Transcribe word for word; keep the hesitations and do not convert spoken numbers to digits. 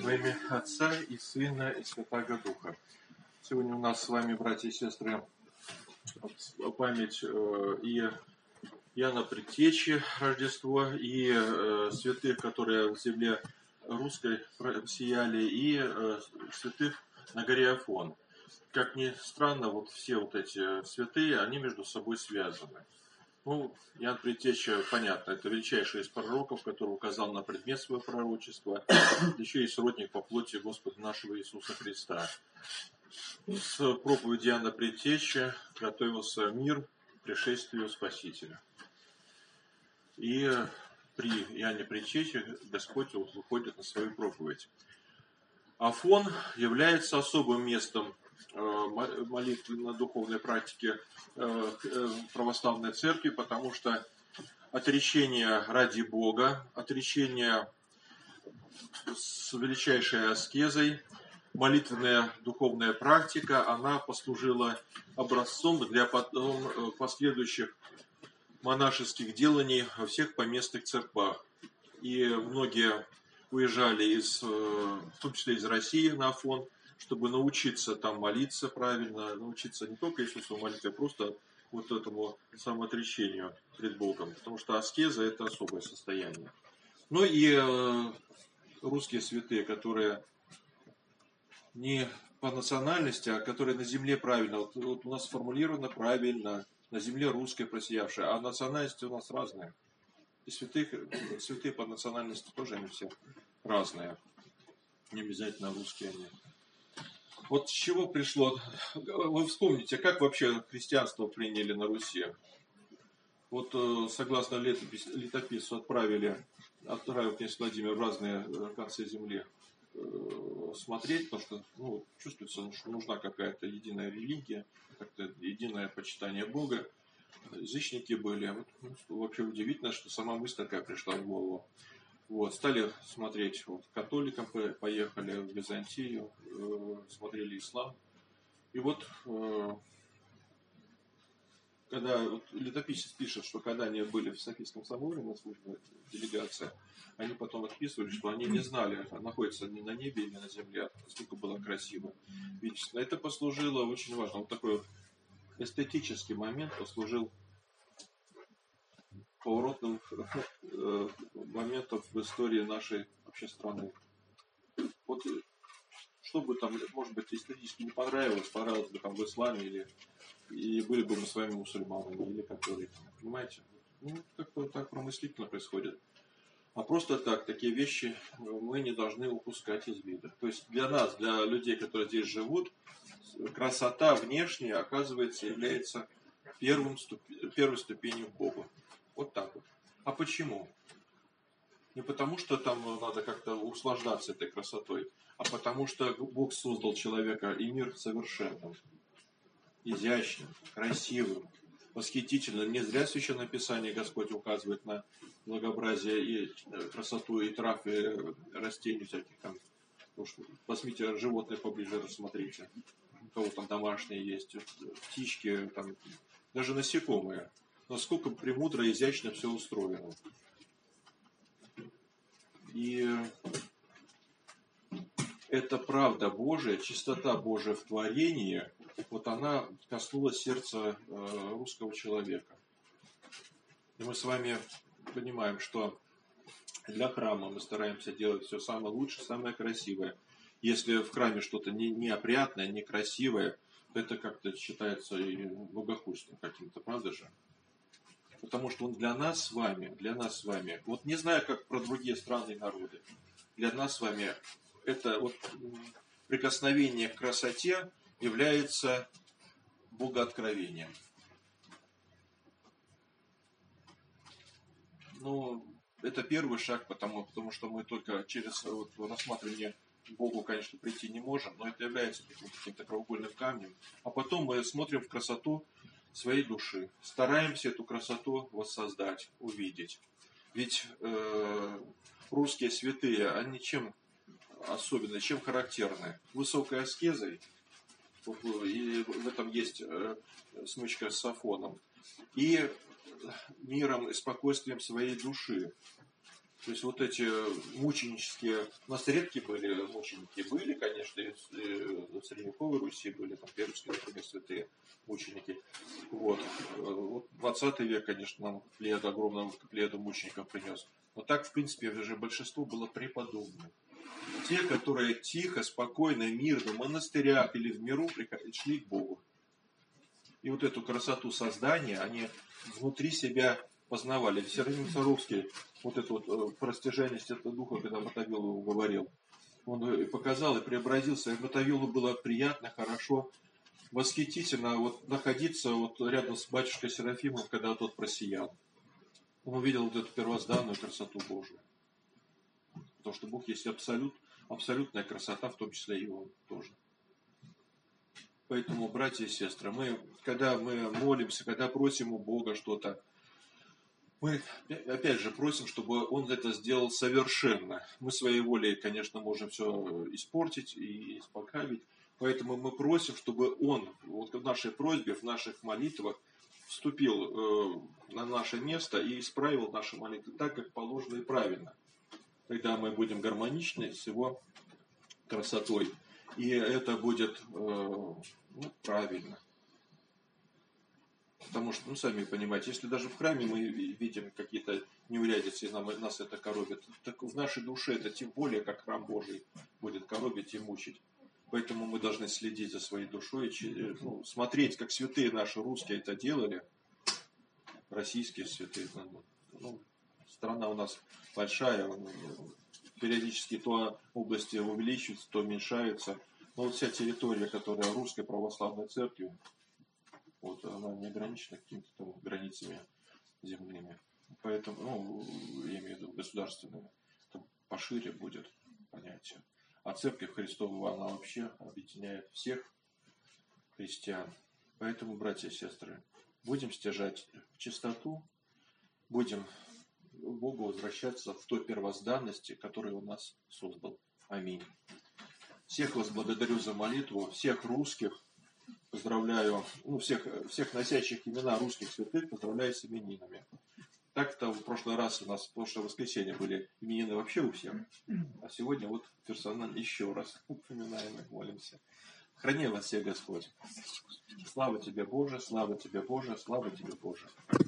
Во имя Отца и Сына и Святаго Духа. Сегодня у нас с вами, братья и сестры, память и Иоанна Предтечи, Рождество, и святых, которые в земле русской сияли, и святых на горе Афон. Как ни странно, вот все вот эти святые, они между собой связаны. Ну, Иоанн Предтеча, понятно, это величайший из пророков, который указал на предмет своего пророчества, еще и сродник по плоти Господа нашего Иисуса Христа. С проповеди Иоанна Предтечи готовился мир к пришествию Спасителя. И при Иоанне Предтече Господь вот выходит на свою проповедь. Афон является особым местом молитвенно-духовной практики православной церкви, потому что отречение ради Бога, отречение с величайшей аскезой, молитвенная духовная практика, она послужила образцом для потом последующих монашеских деланий во всех поместных церквах. И многие уезжали, из, в том числе из России, на Афон, чтобы научиться там молиться правильно, научиться не только Иисусу молитве, а просто вот этому самоотречению пред Богом. Потому что аскеза – это особое состояние. Ну и э, русские святые, которые не по национальности, а которые на земле правильно, вот, вот у нас сформулировано правильно, на земле русской просиявшая, а национальности у нас разные. И святых, святые по национальности тоже они все разные. Не обязательно русские они. Вот с чего пришло, вы вспомните, как вообще христианство приняли на Руси? Вот согласно летопис, летопису отправили, отправил князь Владимир в разные концы земли смотреть, потому что ну, чувствуется, что нужна какая-то единая религия, как-то единое почитание Бога. Язычники были. Вот, ну, вообще удивительно, что сама мысль такая пришла в голову. Вот, стали смотреть, вот, католикам поехали в Византию, э, смотрели ислам. И вот, э, когда вот, летописец пишет, что когда они были в Софийском соборе на службе, делегация, они потом отписывали, что они не знали, находятся ни на небе, ни на земле, насколько было красиво. Ведь это послужило очень важно. Вот такой вот эстетический момент послужил поворотным моментов в истории нашей вообще страны. Вот что бы там, может быть, эстетически не понравилось, понравилось бы там в исламе, или и были бы мы с вами мусульманами, или католиками. Понимаете? Ну, как-то так промыслительно происходит. А просто так, такие вещи мы не должны упускать из вида. То есть для нас, для людей, которые здесь живут, красота внешняя, оказывается, является первым ступень, первой ступенью к Богу. Вот так вот. А почему? Не потому, что там надо как-то услаждаться этой красотой, а потому, что Бог создал человека и мир совершенным, изящным, красивым, восхитительным. Не зря в Священном Писании Господь указывает на благообразие и красоту и трав, и растений всяких там. Возьмите животные поближе, рассмотрите. У кого там домашние есть, птички, там, даже насекомые. Насколько премудро и изящно все устроено. И эта правда Божия, чистота Божия в творении, вот она коснулась сердца русского человека. И мы с вами понимаем, что для храма мы стараемся делать все самое лучшее, самое красивое. Если в храме что-то не, неопрятное, некрасивое, то это как-то считается и богохульством каким-то, правда же? Потому что он для нас с вами, для нас с вами, вот не знаю, как про другие страны и народы, для нас с вами это вот прикосновение к красоте является богооткровением. Ну, это первый шаг, потому, потому что мы только через вот, рассматривание к Богу, конечно, прийти не можем, но это является таким каким-то краеугольным камнем. А потом мы смотрим в красоту своей души, стараемся эту красоту воссоздать, увидеть. Ведь э, русские святые, они чем особенны, чем характерны? Высокой аскезой, и в этом есть э, смычка с Афоном, и миром и спокойствием своей души. То есть вот эти мученические, у нас редкие были мученики, были, конечно, и в средневековой Руси были, там, пермские, например, святые мученики. Вот. Вот двадцатый век, конечно, нам плеяду, огромную плеяду мучеников принес. Но так, в принципе, уже большинство было преподобных. Те, которые тихо, спокойно, мирно в монастырях или в миру шли к Богу. И вот эту красоту создания они внутри себя познавали. Серафим Саровский вот это вот простяженность этого духа, когда Мотовилову говорил, он показал и преобразился. И Мотовилову было приятно, хорошо, восхитительно вот находиться вот рядом с батюшкой Серафимом, когда тот просиял. Он увидел вот эту первозданную красоту Божию. Потому что Бог есть абсолют, абсолютная красота, в том числе и Он тоже. Поэтому, братья и сестры, мы, когда мы молимся, когда просим у Бога что-то, мы, опять же, просим, чтобы Он это сделал совершенно. Мы своей волей, конечно, можем все испортить и испоправить. Поэтому мы просим, чтобы Он вот в нашей просьбе, в наших молитвах вступил э, на наше место и исправил наши молитвы так, как положено и правильно. Тогда мы будем гармоничны с Его красотой. И это будет э, ну, правильно. Потому что, ну, сами понимаете, если даже в храме мы видим какие-то неурядицы, и нам, нас это коробит, так в нашей душе это тем более, как храм Божий, будет коробить и мучить. Поэтому мы должны следить за своей душой, ну, смотреть, как святые наши русские это делали, российские святые. Ну, страна у нас большая, периодически то области увеличиваются, то уменьшаются. Но вот вся территория, которая русской православной церкви, вот она не ограничена какими-то там границами земными. Поэтому, ну, я имею в виду государственными, то пошире будет понятие. А Церковь Христова, она вообще объединяет всех христиан. Поэтому, братья и сестры, будем стяжать чистоту, будем к Богу возвращаться в той первозданности, которую Он нас создал. Аминь. Всех вас благодарю за молитву, всех русских поздравляю, ну, всех, всех носящих имена русских святых поздравляю с именинами. Так-то в прошлый раз у нас, в прошлое воскресенье были именины вообще у всех, а сегодня вот персонально еще раз упоминаем и молимся. Храни вас всех Господь. Слава тебе, Боже, слава тебе, Боже, слава тебе, Боже.